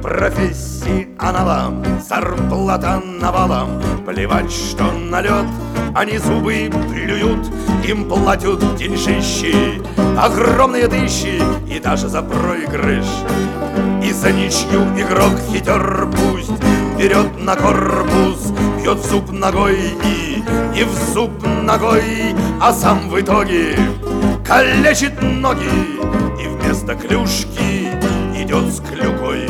профессионалам зарплата навалом. Плевать, что на лед они зубы плюют, им платят деньжищи, огромные тысячи, и даже за проигрыш. И за ничью игрок хитер пусть берет на корпус, бьет в зуб ногой и не в зуб ногой, а сам в итоге калечит ноги и вместо клюшки идет с клюкой.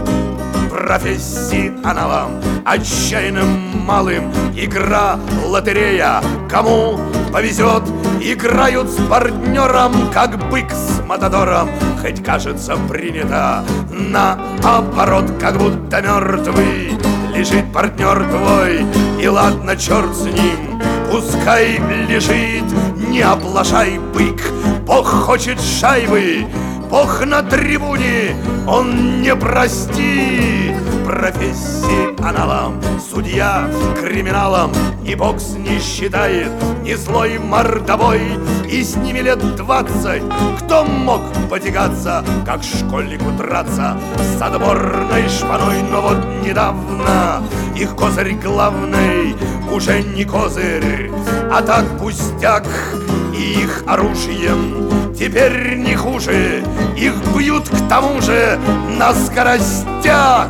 Профессионалам, отчаянным малым, игра лотерея. Кому повезет, играют с партнером, как бык с матадором. Хоть кажется принято наоборот, как будто мертвый лежит партнер твой. И ладно, черт с ним, пускай лежит, не оплошай, бык. Бог хочет шайбы, Бог на трибуне, он не простит. Профессионалам, судья криминалам ни бокс не считает, ни злой мордовой. И с ними лет 20 кто мог потягаться, как школьнику драться с отборной шпаной. Но вот недавно их козырь главный уже не козырь, а так пустяк. И их оружием теперь не хуже, их бьют к тому же на скоростях.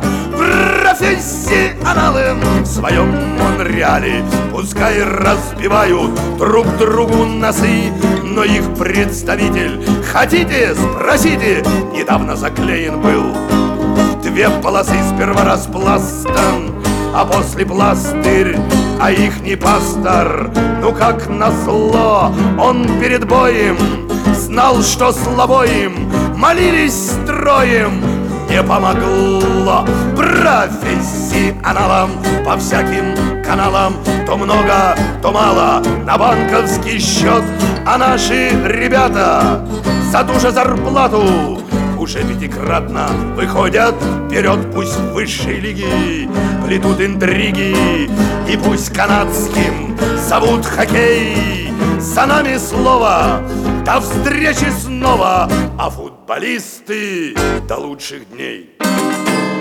Профессионалы в своем Монреале пускай разбивают друг другу носы, но их представитель, хотите, спросите, недавно заклеен был в 2 полосы, сперва распластан, а после пластырь. А ихний пастор, ну как назло, он перед боем знал, что слабо им, молились строем, не помогло. Профессионалам по всяким каналам то много, то мало на банковский счет, а наши ребята за ту же зарплату уже 5-кратно выходят вперед. Пусть в высшей лиги плетут интриги, и пусть канадским зовут хоккей. За нами слово, до встречи снова, а футболисты до лучших дней.